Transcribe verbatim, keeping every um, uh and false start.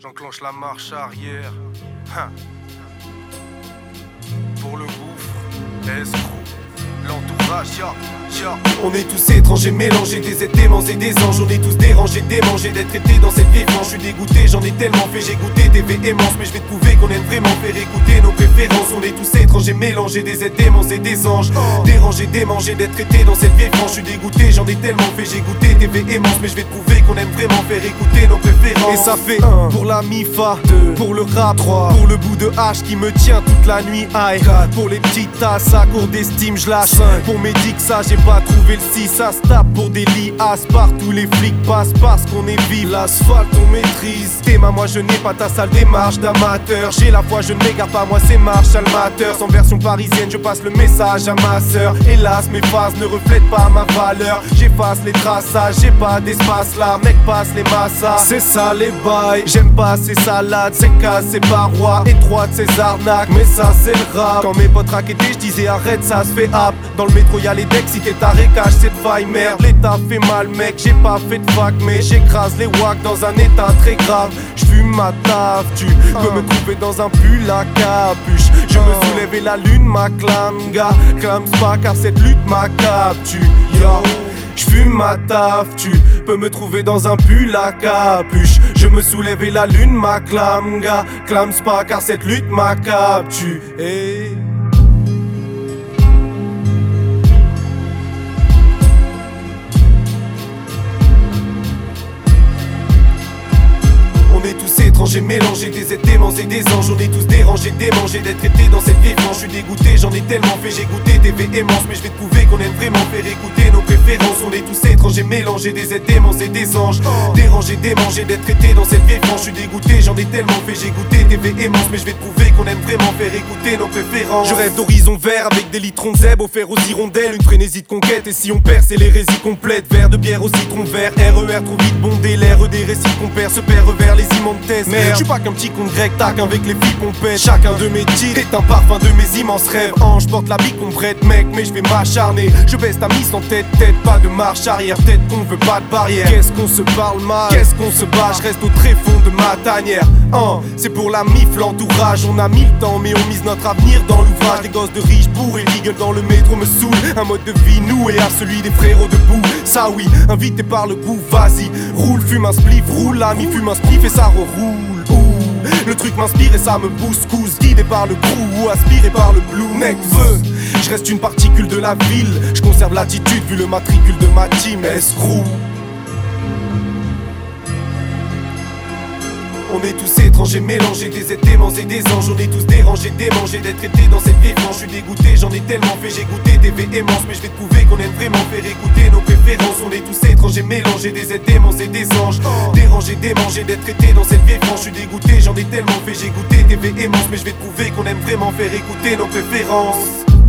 J'enclenche la marche arrière. Hein. Pour le gouffre, escroc, l'entourage, ya, ya. On est tous étrangers, mélangés, des êtres démons et des anges. On est tous dérangés, démangés d'être traités dans cette vie franche. Je suis dégoûté, j'en ai tellement fait, j'ai goûté des véhémences. Mais je vais te prouver qu'on aime vraiment faire écouter nos préférences. On est tous étrangers, mélangés, des êtres démons et des anges. Dérangés, démangés d'être traités dans cette vie franche. Je suis dégoûté, j'en ai tellement fait, j'ai goûté des véhémences. Mais je vais te prouver qu'on aime vraiment faire écouter nos préférences. Et ça fait un pour la mifa, deux pour le rap, trois pour le bout de hache qui me tient toute la nuit, aïe, quatre pour les petites tasses à court d'estime, je lâche, cinq pour mes dix, ça j'ai pas trouvé le six, ça se tape pour des liasses, partout les flics passent parce qu'on est vif, l'asphalte on maîtrise. Théma, moi je n'ai pas ta sale démarche d'amateur, j'ai la foi, je ne m'égare pas, moi c'est Marshall Matter. Sans version parisienne, je passe le message à ma sœur. Hélas, mes phases ne reflètent pas ma valeur, j'efface les traçages, j'ai pas d'espace là, mec passe les massas. C'est ça les bails, j'aime pas ces salades, ces cases, ces parois étroites, ces arnaques, mais ça c'est le rap. Quand mes potes raquetaient, je disais arrête, ça se fait hap. Dans le métro y'a les decks, si t'es taré, cache cette faille, merde. L'état fait mal mec, j'ai pas fait de fac, mais j'écrase les wacks dans un état très grave. J'fume ma taf, tu peux me trouver dans un pull à capuche. Je me soulève et la lune m'acclame, gars. Clame pas car cette lutte m'a capture, yo. J'fume ma taf, tu peux me trouver dans un pull à capuche. Je me soulève et la lune m'acclame, gars. Clame pas car cette lutte m'a capture. Hey. On est tous étrangers, mélangés, des êtres démons et des anges. On est tous dérangés, démangés d'être traités dans cette vie franche. Je suis dégoûté, j'en ai tellement fait, j'ai goûté des véhémences. Mais je vais te prouver qu'on aime vraiment faire écouter nos préférences. On est tous étrangers, mélangés, des êtres démons et des anges. Dérangés, démangés d'être traités dans cette vie franche. Je suis dégoûté, j'en ai tellement fait, j'ai goûté des véhémences. Mais je vais te prouver qu'on aime vraiment faire écouter nos préférences. Je rêve d'horizon vert avec des litrons de zèbre offerts aux hirondelles. Une frénésie de conquête et si on perd c'est l'hérésie complète. Verre de bière au citron vert, R E R trop vite bondé. L'air des récits qu'on perd se perd vers les immondes. Merde, je suis pas qu'un petit con grec, tac avec les filles pompettes. Chacun de mes tirs est un parfum de mes immenses rêves. Ange porte la vie qu'on prête mec, mais je vais m'acharner. Je baisse ta mise en tête, tête, pas de marche arrière. Peut-être qu'on veut pas de barrière. Qu'est-ce qu'on se parle mal, qu'est-ce qu'on se bat. Je reste au tréfonds de ma tanière. Hein, c'est pour la mif, l'entourage. On a mis le temps, mais on mise notre avenir dans l'ouvrage. Les gosses de riches bourrés, gueule dans le métro me saoule. Un mode de vie noué à celui des frérots debout. Ça oui, invité par le goût, vas-y. Roule, fume un spliff, roule, ami, fume un spliff et ça reroule. Ouh, le truc m'inspire et ça me bouscousse. Guidé par le crew ou aspiré par le blue. Mec, feu, je reste une particule de la ville. Je conserve l'attitude vu le matricule de ma team. Escroc. On est tous étrangers, mélangés, des êtres démons et des anges. On est tous dérangés, démangés d'être traités dans cette vie franche. Je suis dégoûté, j'en ai tellement fait, j'ai goûté des véhémences. Mais je vais te prouver qu'on aime vraiment faire écouter nos préférences. On est tous étrangers, mélangés, des êtres démons et des anges. Dérangés, démangés d'être traités dans cette vie franche. Je suis dégoûté, j'en ai tellement fait, j'ai goûté des véhémences. Mais je vais te prouver qu'on aime vraiment faire écouter nos préférences.